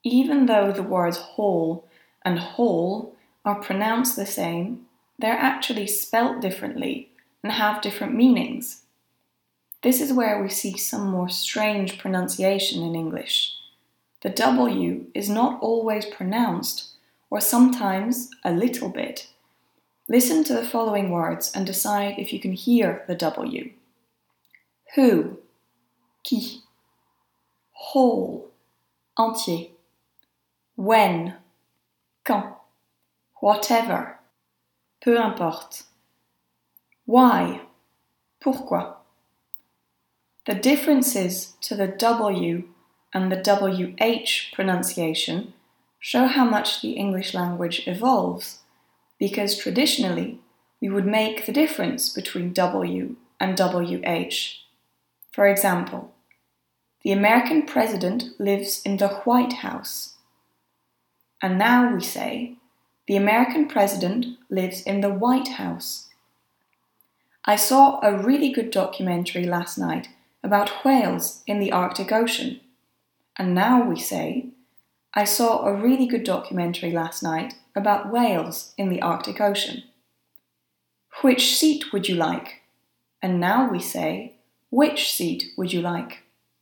Even though the words hall and hall are pronounced the same, they're actually spelt differently and have different meanings. This is where we see some more strange pronunciation in English. The W is not always pronounced, or sometimes a little bit. Listen to the following words and decide if you can hear the W. Who, qui, whole, entier. When, quand, whatever, peu importe. Why, pourquoi. The differences to the W and the WH pronunciation show how much the English language evolves, because traditionally we would make the difference between W and WH. For example, the American president lives in the White House. And now we say, the American president lives in the White House. I saw a really good documentary last night about whales in the Arctic Ocean. And now we say, I saw a really good documentary last night about whales in the Arctic Ocean. Which seat would you like? And now we say, which seat would you like?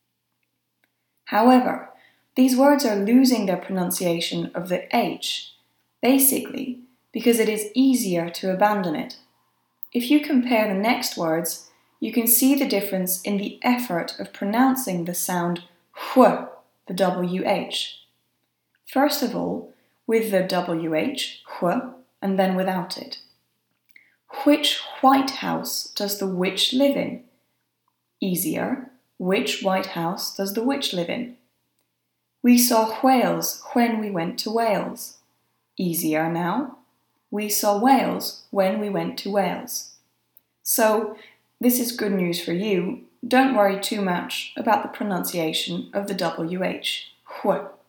However, these words are losing their pronunciation of the H, basically because it is easier to abandon it. If you compare the next words, you can see the difference in the effort of pronouncing the sound wh, the WH. First of all, with the WH, wh, and then without it. Which White House does the witch live in? Easier, which White House does the witch live in? We saw whales when we went to Wales. Easier now. We saw whales when we went to Wales. So, this is good news for you. Don't worry too much about the pronunciation of the WH, wh.